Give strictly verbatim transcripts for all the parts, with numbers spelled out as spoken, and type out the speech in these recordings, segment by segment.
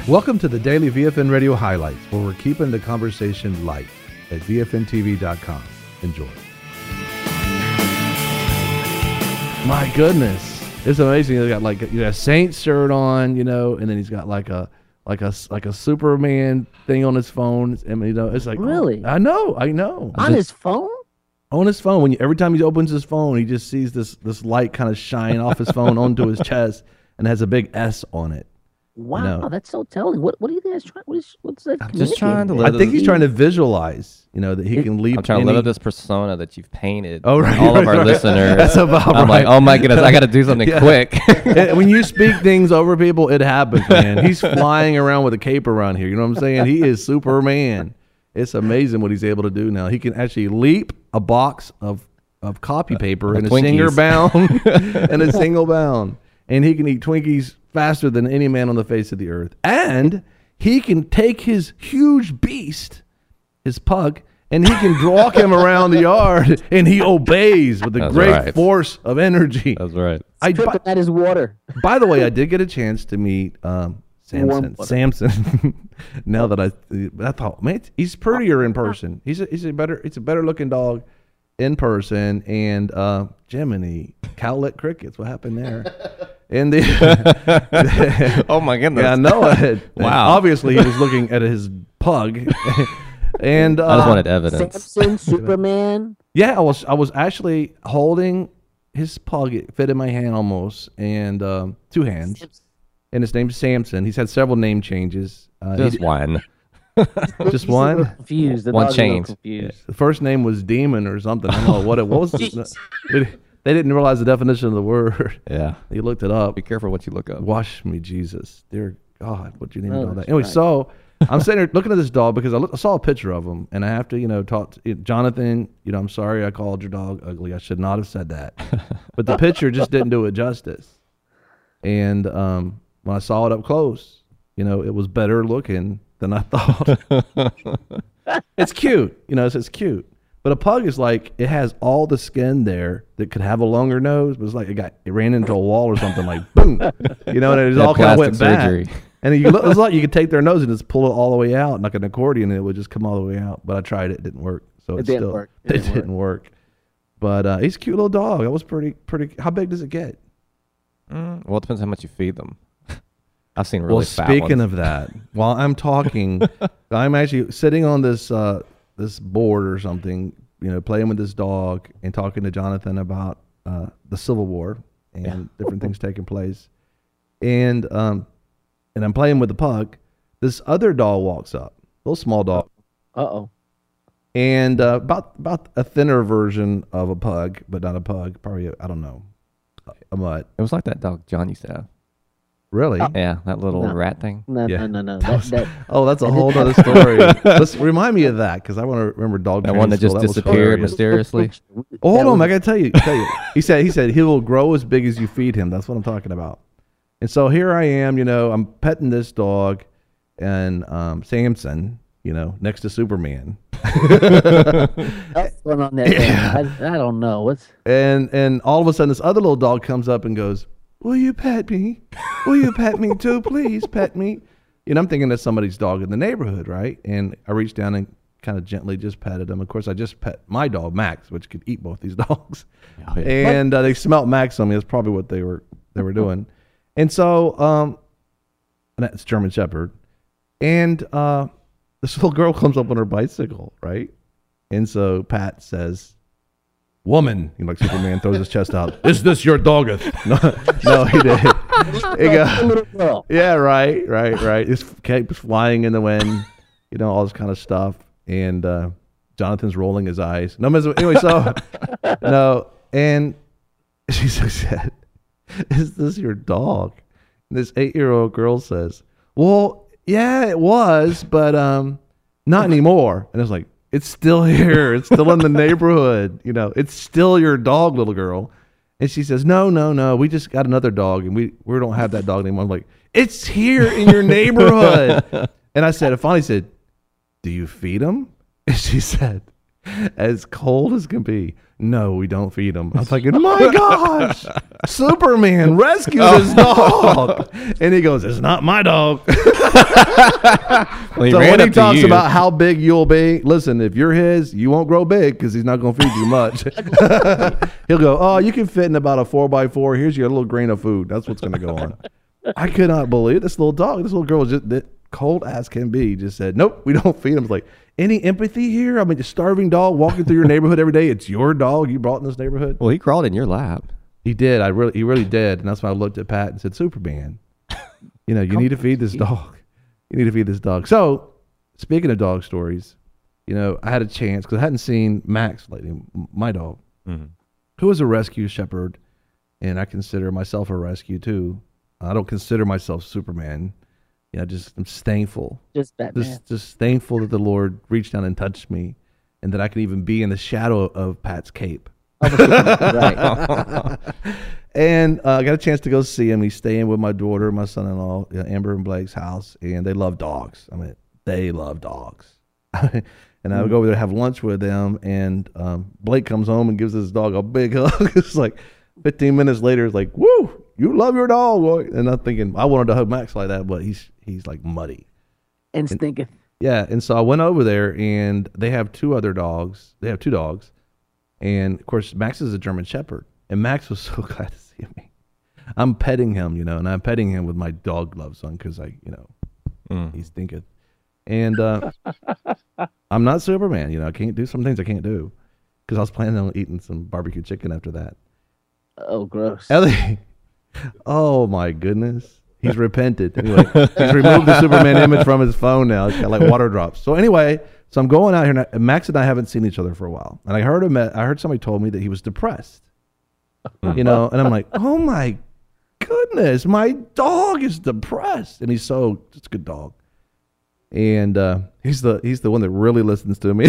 Welcome to the Daily V F N Radio Highlights, where we're keeping the conversation light at V F N T V dot com. Enjoy. My goodness, it's amazing. He's got like you know, a Saints shirt on, you know, and then he's got like a like a like a Superman thing on his phone. I mean, you know, it's like really. Oh, I know, I know. On his phone. On his phone, when you, every time he opens his phone, he just sees this this light kind of shine off his phone onto his chest, and it has a big S on it. Wow, no. That's so telling. What what do you think? Trying, what is what's that? I'm just trying to. Live I think he's trying to visualize, you know, that he can leap. I'm trying any... to live up this persona that you've painted. Oh, right, all right, of our right. listeners. That's about I'm right. like, oh my goodness, I got to do something yeah. quick. When you speak things over people, it happens, man. He's flying around with a cape around here. You know what I'm saying? He is Superman. It's amazing what he's able to do now. He can actually leap a box of of copy paper uh, in a Twinkies. single bound, in a single bound, and he can eat Twinkies faster than any man on the face of the earth. And he can take his huge beast, his pug, and he can walk him around the yard, and he obeys with a That's great right. force of energy. That's right. I, by, that is water. By the way, I did get a chance to meet um, Samson. Samson. Now that I, I thought, man, he's prettier in person. He's a, he's a better, it's a better looking dog in person. And uh, Jiminy, cowlet crickets. What happened there? And the, the oh my goodness! Yeah, I know it. Wow. Obviously, he was looking at his pug. And uh, I just wanted evidence. Samson, Superman. Yeah, I was I was actually holding his pug. It fit in my hand almost, and um, two hands. Samson. And his name's Samson. He's had several name changes. Uh, Just he, one. Just one. Confused. The One dog's change. Yeah. Confused. The first name was Demon or something. I don't know what it was. They, they didn't realize the definition of the word. Yeah. He looked it up. Be careful what you look up. Wash me, Jesus. Dear God, what you need Oh, to know that. that's Anyway, right. so I'm sitting here looking at this dog because I, look, I saw a picture of him, and I have to, you know, talk to Jonathan. You know, I'm sorry I called your dog ugly. I should not have said that. But the picture just didn't do it justice. And um, when I saw it up close, you know, it was better looking than I thought. It's cute, you know, it's, it's cute. But a pug is like, it has all the skin there that could have a longer nose, but it's like it got it ran into a wall or something, like boom, you know, and it Yeah, all kind of went plastic back. surgery. And you look, it's like you could take their nose and just pull it all the way out, like an accordion, and it would just come all the way out. But I tried it; it didn't work. So It it's didn't still, work. It, It didn't didn't work. But uh, he's a cute little dog. That was pretty, pretty. How big does it get? Mm, well, it depends how much you feed them. I've seen really Well, fat speaking ones. of that, while I'm talking, I'm actually sitting on this uh, this board or something, you know, playing with this dog and talking to Jonathan about uh, the Civil War and Yeah. different things taking place, and um, and I'm playing with the pug. This other dog walks up, little small dog, Uh oh. and uh, about about a thinner version of a pug, but not a pug. Probably I I don't know, a, a mutt. It was like that dog John used to have. Really? Yeah, that little No. rat thing. No, Yeah. no, no, no. That That, was- that, Oh, that's a whole other story. Let's remind me of that because I want to remember dog. That one that training just school. was disappeared hilarious. mysteriously. Oh, hold that on, was- I gotta tell you. Tell you. He said he said he will grow as big as you feed him. That's what I'm talking about. And so here I am. You know, I'm petting this dog, and um, Samson. You know, next to Superman. What's going on there? I, I don't know. What's And and all of a sudden, this other little dog comes up and goes, "Will you pet me? Will you pet me too? Please pet me." You know, I'm thinking that's somebody's dog in the neighborhood, right? And I reached down and kind of gently just petted him. Of course, I just pet my dog, Max, which could eat both these dogs. Oh, yeah. And uh, they smelt Max on me. That's probably what they were they were doing. And so, um, and that's German Shepherd. And uh, this little girl comes up on her bicycle, right? And so Pat says, "Woman," you know, like Superman throws his chest out. "Is this your doggeth?" No, no, he didn't. He a go, little girl? yeah, right, right, right. This keeps flying in the wind, you know, all this kind of stuff. And uh, Jonathan's rolling his eyes. No, anyway, so no, and she said, "Is this your dog?" And this eight-year-old girl says, "Well, yeah, it was, but um, not anymore." And I was like, "It's still here. It's still in the neighborhood. You know, it's still your dog, little girl." And she says, "No, no, no. We just got another dog, and we, we don't have that dog anymore." I'm like, "It's here in your neighborhood." And I said, I finally said, "Do you feed him?" And she said, as cold as can be. No, we don't feed him. I'm thinking, my gosh, Superman rescues his dog. And he goes, it's not my dog. Well, he So ran when he up to talks you. about how big you'll be, listen, if you're his, you won't grow big because he's not going to feed you much. He'll go, oh, you can fit in about a four by four. Here's your little grain of food. That's what's going to go on. I could not believe this little dog. This little girl was just that cold as can be. Just said, nope, we don't feed him. It's like, any empathy here? I mean, a starving dog walking through your neighborhood every day. It's your dog you brought in this neighborhood. Well, he crawled in your lap. He did. I really, he really did. And that's why I looked at Pat and said, Superman, you know, you need to feed this dog. You need to feed this dog. So, speaking of dog stories, you know, I had a chance because I hadn't seen Max lately, m- my dog, Mm-hmm. who is a rescue shepherd, and I consider myself a rescue too. I don't consider myself Superman. You know, just I'm just thankful, Just Batman. just just thankful that the Lord reached down and touched me, and that I could even be in the shadow of Pat's cape. right. And uh, I got a chance to go see him. He's staying with my daughter, my son-in-law, you know, Amber and Blake's house, and they love dogs. I mean, they love dogs. And I would go over there and have lunch with them, and um, Blake comes home and gives his dog a big hug. It's like fifteen minutes later, it's like, woo, you love your dog, boy. And I'm thinking, I wanted to hug Max like that, but he's he's like muddy. And stinking. Yeah, and so I went over there, and they have two other dogs. They have two dogs, and of course, Max is a German Shepherd, and Max was so glad to see me. I'm petting him, you know, and I'm petting him with my dog gloves on because I, you know, Mm. he's thinking. And uh, I'm not Superman, you know. I can't do some things I can't do because I was planning on eating some barbecue chicken after that. Oh, gross. Ellie, oh my goodness. He's repented. Anyway, he's removed the Superman image from his phone now. It's got like water drops. So anyway, so I'm going out here, and I- Max and I haven't seen each other for a while. And I heard him. I heard somebody told me that he was depressed. You know, and I'm like, oh my goodness, my dog is depressed, and he's so it's a good dog. And uh, he's the he's the one that really listens to me.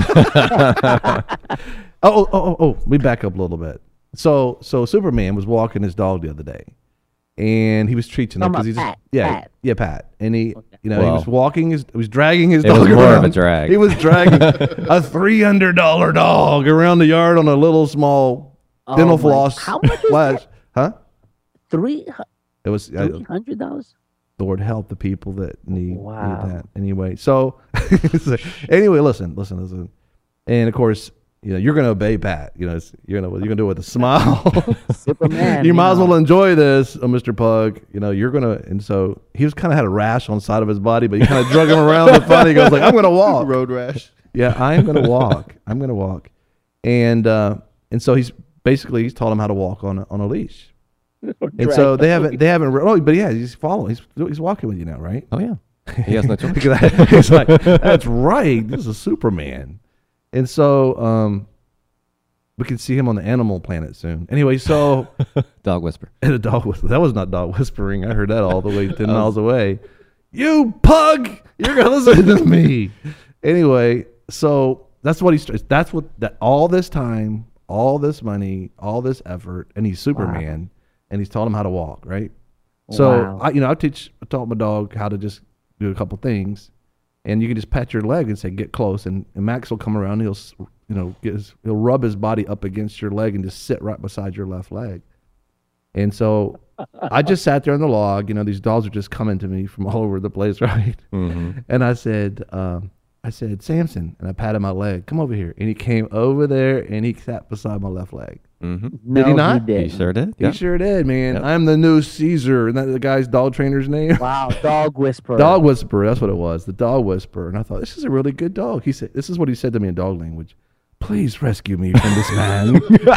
oh, oh, oh, oh, we back up a little bit. So, so Superman was walking his dog the other day, and he was treating him Talking because about he's Pat, yeah, Pat. yeah, Pat, and he, Okay. you know, he Well, was walking his, he was dragging his it dog was more of around. a drag. He was dragging a three hundred dollar dog around the yard on a little small Oh dental my- floss How much is flash, that? huh? Three It was I- three hundred dollars. Lord help the people that need, Wow. need that. Anyway, so, so anyway, listen, listen, listen, and of course, you know, you're going to obey Pat. You know, it's, you're gonna you're gonna do it with a smile. Superman. you might as know. well enjoy this, uh, Mister Pug. You know, you're gonna, and so he was kind of had a rash on the side of his body, but you kind of drug him around the front. He goes like, "I'm gonna walk." Road rash. Yeah, I'm gonna walk. I'm gonna walk, and uh, and so he's basically he's taught him how to walk on a, on a leash. And so they haven't, they haven't. re- Oh, but yeah, he's following. He's he's walking with you now, right? Oh yeah, he has no choice. Look at that. He's like, that's right. This is Superman. And so um, we can see him on the Animal Planet soon. Anyway, so Dog whisper. and a dog whisper. That was not dog whispering. I heard that all the way ten miles away. You pug, you're gonna listen to me. Anyway, so that's what he's. That's what that all this time, all this money, all this effort, and he's Superman, and he's taught him how to walk, right? So Wow. I, you know, I teach, I taught my dog how to just do a couple things, and you can just pat your leg and say, "Get close," and, and Max will come around. And he'll, s- you know, get his, he'll rub his body up against your leg and just sit right beside your left leg. And so I just sat there on the log. You know, these dogs are just coming to me from all over the place, right? Mm-hmm. And I said, um, I said, Samson, and I patted my leg. Come over here. And he came over there and he sat beside my left leg. Mm-hmm. No, he not? He did. sure did. He Yeah. sure did, man. Yep. I'm the new Caesar. Isn't that the guy's dog trainer's name? Wow, dog whisperer. Dog whisperer. That's what it was. The dog whisperer. And I thought, this is a really good dog. He said, this is what he said to me in dog language. Please rescue me from this man.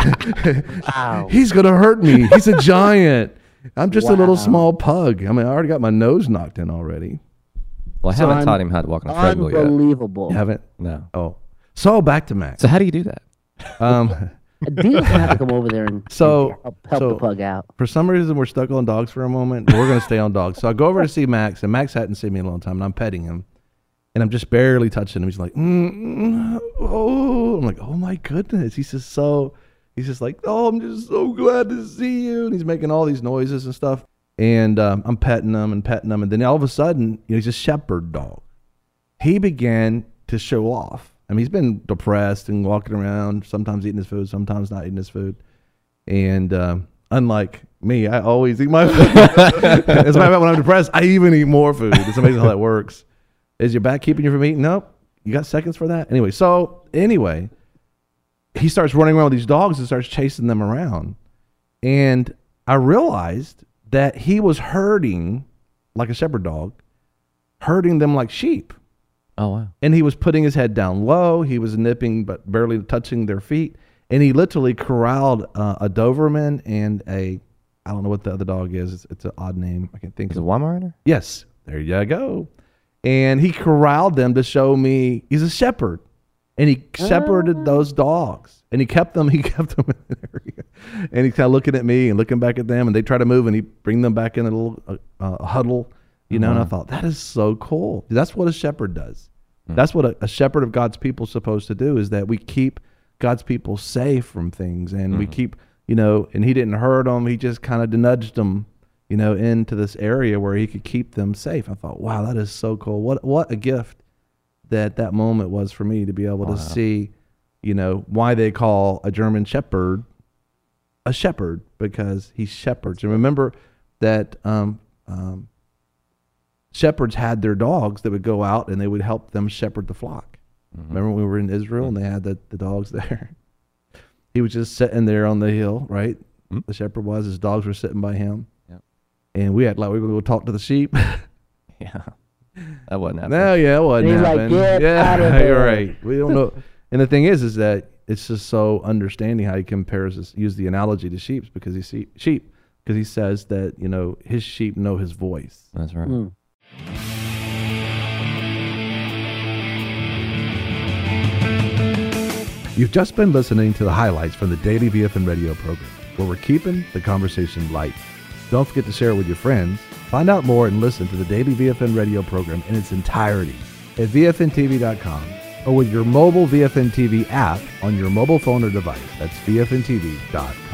Wow. He's going to hurt me. He's a giant. I'm just a little Wow. small pug. I mean, I already got my nose knocked in already. Well, I So haven't un- taught him how to walk on a treadmill yet. Unbelievable. You haven't? No. Oh. So back to Max. So how do you do that? Um, Deal's gonna have to come over there and, So- and help, help so- the pug out. for some reason, we're stuck on dogs for a moment. But we're going to stay on dogs. So I go over to see Max, and Max hadn't seen me in a long time, and I'm petting him. And I'm just barely touching him. He's like, mm, mm, oh. I'm like, oh my goodness. He's just so, he's just like, oh, I'm just so glad to see you. And he's making all these noises and stuff. And um, I'm petting him and petting him. And then all of a sudden, you know, he's a shepherd dog. He began to show off. I mean, he's been depressed and walking around, sometimes eating his food, sometimes not eating his food. And um, unlike me, I always eat my food. As a matter of fact, when I'm depressed, I even eat more food. It's amazing how that works. Is your back keeping you from eating? Nope. You got seconds for that? Anyway, so anyway, he starts running around with these dogs and starts chasing them around. And I realized that he was herding, like a shepherd dog, herding them like sheep. Oh, wow. And he was putting his head down low. He was nipping but barely touching their feet. And he literally corralled uh, a Doberman and a, I don't know what the other dog is. It's, it's an odd name. I can't think Is of it Weimaraner? Yes, there you go. And he corralled them to show me he's a shepherd. And he shepherded those dogs. And he kept them, he kept them in an area. And he's kind of looking at me and looking back at them. And they try to move and he bring them back in a little uh, uh, huddle. You know, mm-hmm. and I thought, that is so cool. That's what a shepherd does. Mm-hmm. That's what a, a shepherd of God's people is supposed to do, is that we keep God's people safe from things. And mm-hmm. we keep, you know, and he didn't hurt them. He just kind of nudged them, you know, into this area where he could keep them safe. I thought, wow, that is so cool. What what a gift that that moment was for me to be able wow. to see, you know, why they call a German shepherd a shepherd, because he shepherds. And remember that um, um, shepherds had their dogs that would go out and they would help them shepherd the flock. Mm-hmm. Remember when we were in Israel and they had the, the dogs there? He was just sitting there on the hill, right? Mm-hmm. The shepherd was. His dogs were sitting by him. Yep. And we had like, we were going to go talk to the sheep. Yeah. That wasn't happening. No, yeah, it wasn't He's happening. Like, yeah, you're right. We don't know. And the thing is, is that it's just so understanding how he compares this, use the analogy to sheep, because he see sheep, because he says that, you know, his sheep know his voice. That's right. Mm. You've just been listening to the highlights from the Daily V F N Radio program, where we're keeping the conversation light. Don't forget to share it with your friends. Find out more and listen to the Daily V F N Radio program in its entirety at V F N T V dot com or with your mobile V F N T V app on your mobile phone or device. That's V F N T V dot com.